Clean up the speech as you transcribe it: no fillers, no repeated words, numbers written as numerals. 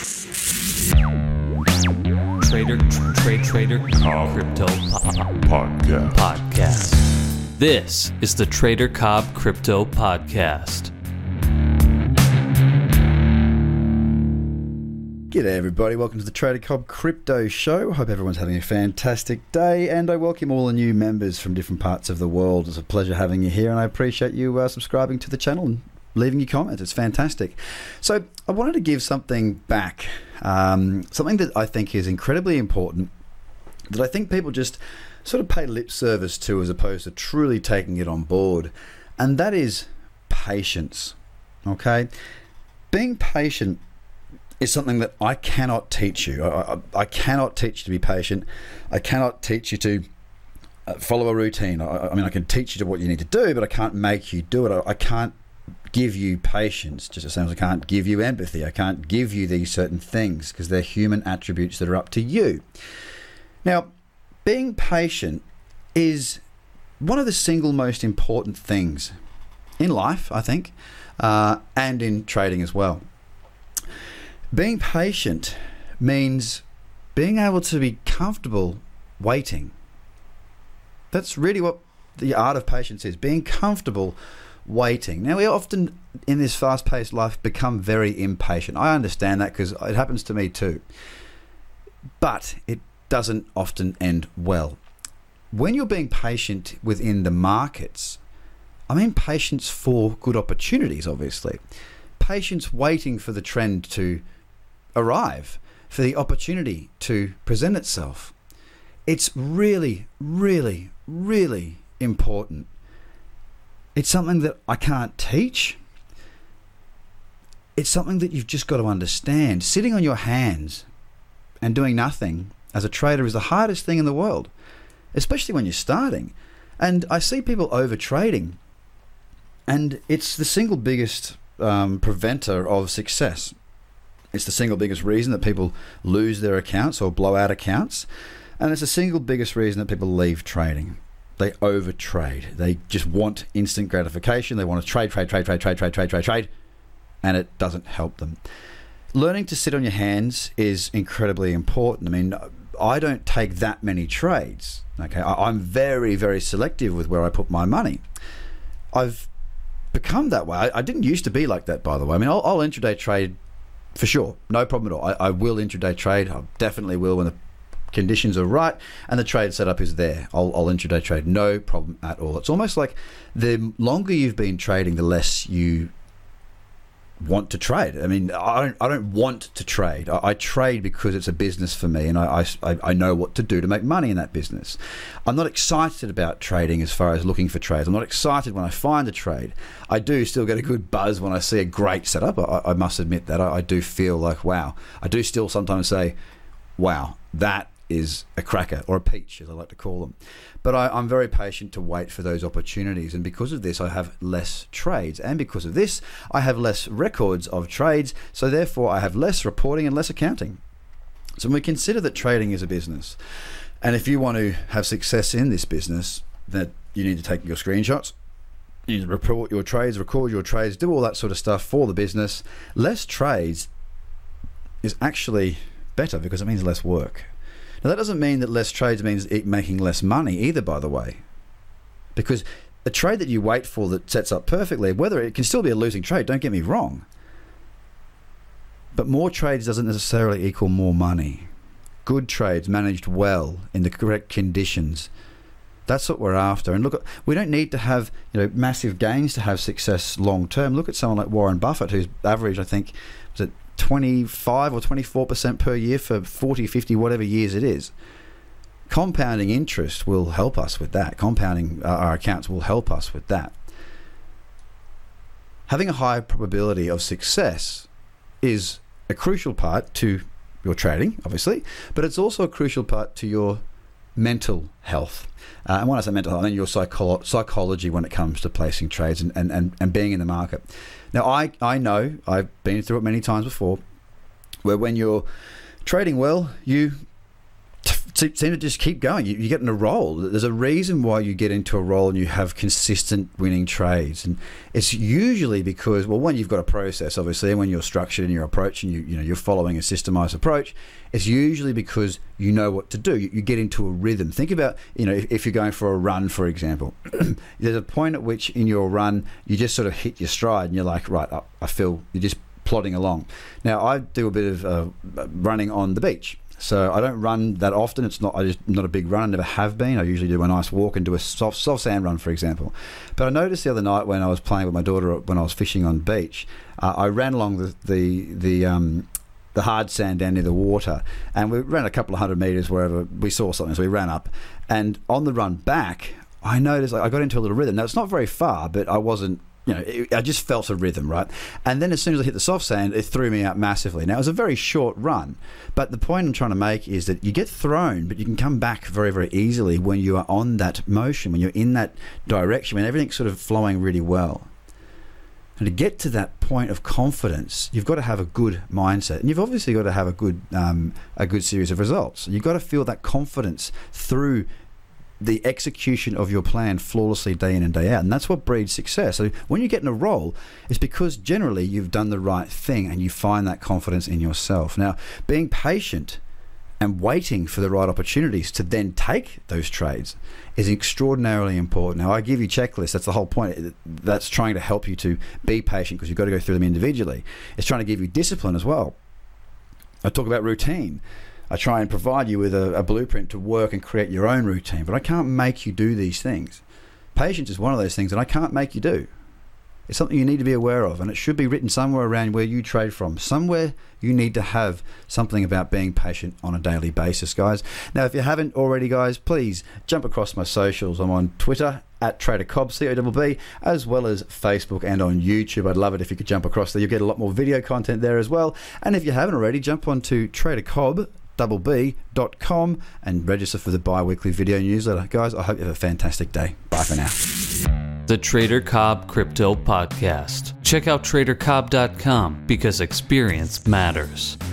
Trader Cobb Crypto Podcast. This is the Trader Cobb Crypto Podcast. G'day everybody, welcome to the Trader Cobb Crypto Show. Hope everyone's having a fantastic day, and I welcome all the new members from different parts of the world. It's a pleasure having you here, and I appreciate you subscribing to the channel and leaving your comments. It's fantastic. So I wanted to give something back, something that I think is incredibly important, that I think people just sort of pay lip service to as opposed to truly taking it on board, and that is patience. Okay? Being patient is something that I cannot teach you. I cannot teach you to be patient. I cannot teach you to follow a routine. I mean, I can teach you to what you need to do, but I can't make you do it. I can't give you patience, just the same as I can't give you empathy. I can't give you these certain things because they're human attributes that are up to you. Now, being patient is one of the single most important things in life, I think, and in trading as well. Being patient means being able to be comfortable waiting. That's really what the art of patience is, being comfortable waiting. Now, we often in this fast-paced life become very impatient. I understand that because it happens to me too. But it doesn't often end well. When you're being patient within the markets, I mean patience for good opportunities, obviously. Patience waiting for the trend to arrive, for the opportunity to present itself. It's really, really, really important. It's something that I can't teach. It's something that you've just got to understand. Sitting on your hands and doing nothing as a trader is the hardest thing in the world, especially when you're starting. And I see people over trading, and it's the single biggest preventer of success. It's the single biggest reason that people lose their accounts or blow out accounts, and it's the single biggest reason that people leave trading. They overtrade. They just want instant gratification. They want to trade, and it doesn't help them. Learning to sit on your hands is incredibly important. I mean, I don't take that many trades. Okay, I'm very, very selective with where I put my money. I've become that way. I didn't used to be like that, by the way. I mean, I'll intraday trade for sure, no problem at all. I will intraday trade. I definitely will when the conditions are right and the trade setup is there. I'll intraday trade, no problem at all. It's almost like the longer you've been trading, the less you want to trade. I mean, I don't want to trade. I trade because it's a business for me, and I know what to do to make money in that business. I'm not excited about trading as far as looking for trades. I'm not excited when I find a trade. I do still get a good buzz when I see a great setup. I must admit that. I do feel like, wow. I do still sometimes say, wow, that is a cracker, or a peach, as I like to call them. But I'm very patient to wait for those opportunities, and because of this I have less trades, and because of this I have less records of trades, so therefore I have less reporting and less accounting. So when we consider that trading is a business, and if you want to have success in this business, that you need to take your screenshots, you need to report your trades, record your trades, do all that sort of stuff for the business. Less trades is actually better because it means less work. Now, that doesn't mean that less trades means it making less money either, by the way, because a trade that you wait for that sets up perfectly, whether it can still be a losing trade, don't get me wrong, but more trades doesn't necessarily equal more money. Good trades managed well in the correct conditions, that's what we're after. And look, we don't need to have massive gains to have success long term. Look at someone like Warren Buffett, who's averaged, I think, was it 25 or 24% per year for 40, 50, whatever years it is. Compounding interest will help us with that. Compounding our accounts will help us with that. Having a high probability of success is a crucial part to your trading, obviously, but it's also a crucial part to your mental health. And when I say mental health, I mean your psychology when it comes to placing trades and being in the market. Now, I know, I've been through it many times before, where when you're trading well, you seem to just keep going. You get in a roll. There's a reason why you get into a roll and you have consistent winning trades, and it's usually because, well, one, you've got a process, obviously, and when you're structured in your approach and you're following a systemized approach, it's usually because you know what to do. You get into a rhythm. Think about, if you're going for a run, for example, there's a point at which in your run you just sort of hit your stride and you're like, right, I feel you're just plodding along. Now, I do a bit of running on the beach. So I don't run that often. I'm just not a big runner, never have been. I usually do a nice walk and do a soft sand run, for example. But I noticed the other night when I was playing with my daughter when I was fishing on the beach, I ran along the hard sand down near the water, and we ran a couple of 100 meters wherever we saw something. So we ran up, and on the run back, I noticed I got into a little rhythm. Now it's not very far, but I wasn't. I just felt a rhythm, right? And then as soon as I hit the soft sand, it threw me out massively. Now, it was a very short run, but the point I'm trying to make is that you get thrown, but you can come back very, very easily when you are on that motion, when you're in that direction, when everything's sort of flowing really well. And to get to that point of confidence, you've got to have a good mindset, and you've obviously got to have a good series of results. You've got to feel that confidence through the execution of your plan flawlessly day in and day out, and that's what breeds success. So when you get in a roll, it's because generally you've done the right thing and you find that confidence in yourself. Now, being patient and waiting for the right opportunities to then take those trades is extraordinarily important. Now, I give you checklists. That's the whole point. That's trying to help you to be patient, because you've got to go through them individually. It's trying to give you discipline as well. I talk about routine. I try and provide you with a blueprint to work and create your own routine, but I can't make you do these things. Patience is one of those things that I can't make you do. It's something you need to be aware of, and it should be written somewhere around where you trade from. Somewhere you need to have something about being patient on a daily basis, guys. Now, if you haven't already, guys, please jump across my socials. I'm on Twitter at Trader Cobb, COBB, as well as Facebook and on YouTube. I'd love it if you could jump across there. You'll get a lot more video content there as well. And if you haven't already, jump onto TraderCobb.com and register for the bi-weekly video newsletter. Guys, I hope you have a fantastic day. Bye for now. The Trader Cobb Crypto Podcast. Check out TraderCobb.com because experience matters.